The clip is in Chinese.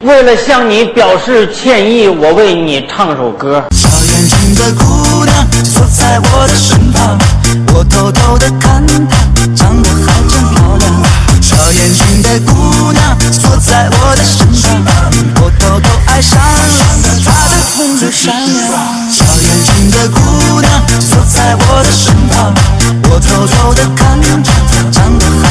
为了向你表示歉意，我为你唱首歌。 小眼睛的姑娘坐在我的身旁，我偷偷地看她，长得还真漂亮。小眼睛的姑娘坐在我的身旁，我偷偷爱上了她的红嘴善良。小眼睛的姑娘坐在我的身旁，我偷偷地看着她，长得